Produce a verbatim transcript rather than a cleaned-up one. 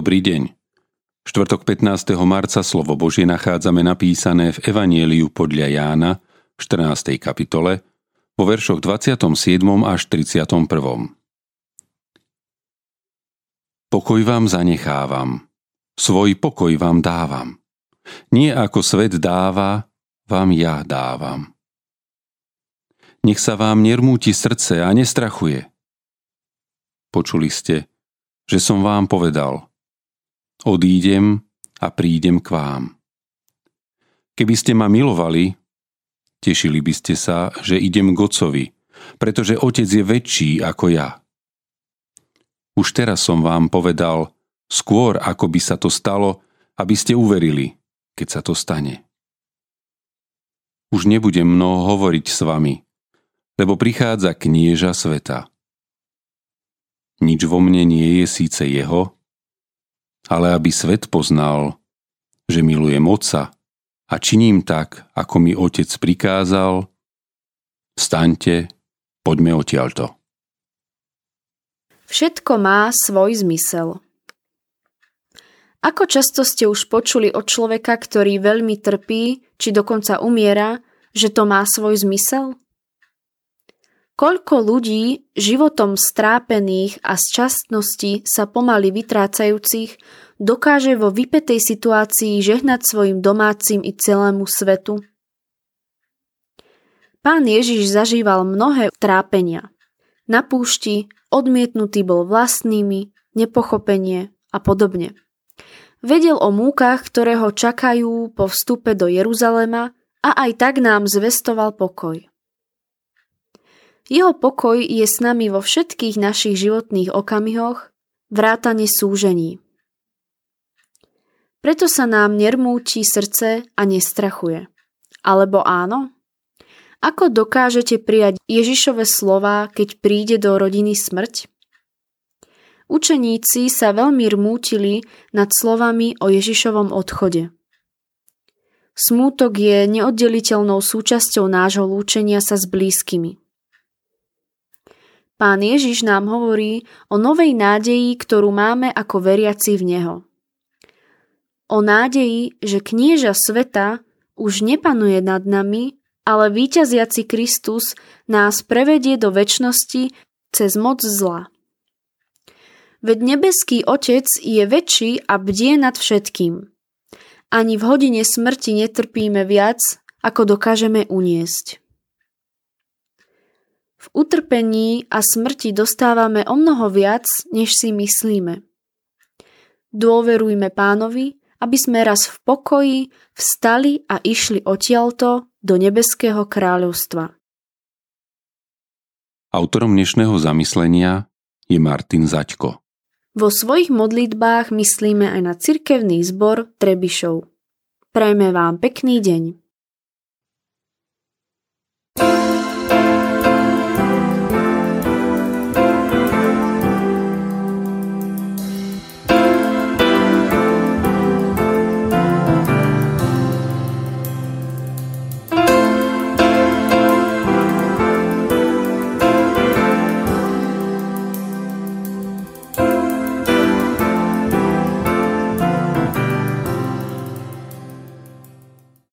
Dobrý deň. Štvrtok pätnásteho marca slovo Božie nachádzame napísané v Evanjeliu podľa Jána v štrnástej kapitole vo veršoch dvadsiatom siedmom až tridsiatom prvom. Pokoj vám zanechávam, svoj pokoj vám dávam. Nie ako svet dáva, vám ja dávam. Nech sa vám nermúti srdce a nestrachuje. Počuli ste, že som vám povedal: odídem a prídem k vám. Keby ste ma milovali, tešili by ste sa, že idem k Otcovi, pretože Otec je väčší ako ja. Už teraz som vám povedal, skôr ako by sa to stalo, aby ste uverili, keď sa to stane. Už nebudem mnoho hovoriť s vami, lebo prichádza knieža sveta. Nič vo mne nie je síce jeho, ale aby svet poznal, že milujem Otca a činím tak, ako mi Otec prikázal, vstaňte, poďme odtiaľto. Všetko má svoj zmysel. Ako často ste už počuli od človeka, ktorý veľmi trpí, či dokonca umiera, že to má svoj zmysel? Koľko ľudí, životom strápených a z častnosti sa pomaly vytrácajúcich, dokáže vo vypätej situácii žehnať svojim domácim i celému svetu? Pán Ježiš zažíval mnohé trápenia. Na púšti odmietnutý bol vlastnými, nepochopenie a podobne. Vedel o múkach, ktoré ho čakajú po vstupe do Jeruzalema, a aj tak nám zvestoval pokoj. Jeho pokoj je s nami vo všetkých našich životných okamihoch, vrátane súžení. Preto sa nám nermúti srdce a nestrachuje. Alebo áno? Ako dokážete prijať Ježišove slová, keď príde do rodiny smrť? Učeníci sa veľmi rmútili nad slovami o Ježišovom odchode. Smútok je neoddeliteľnou súčasťou nášho lúčenia sa s blízkymi. Pán Ježiš nám hovorí o novej nádeji, ktorú máme ako veriaci v Neho. O nádeji, že knieža sveta už nepanuje nad nami, ale víťaziaci Kristus nás prevedie do večnosti cez moc zla. Veď nebeský Otec je väčší a bdie nad všetkým. Ani v hodine smrti netrpíme viac, ako dokážeme uniesť. V utrpení a smrti dostávame omnoho viac, než si myslíme. Dôverujme Pánovi, aby sme raz v pokoji vstali a išli odtiaľto do nebeského kráľovstva. Autorom dnešného zamyslenia je Martin Zaďko. Vo svojich modlitbách myslíme aj na cirkevný zbor Trebišov. Prajme vám pekný deň.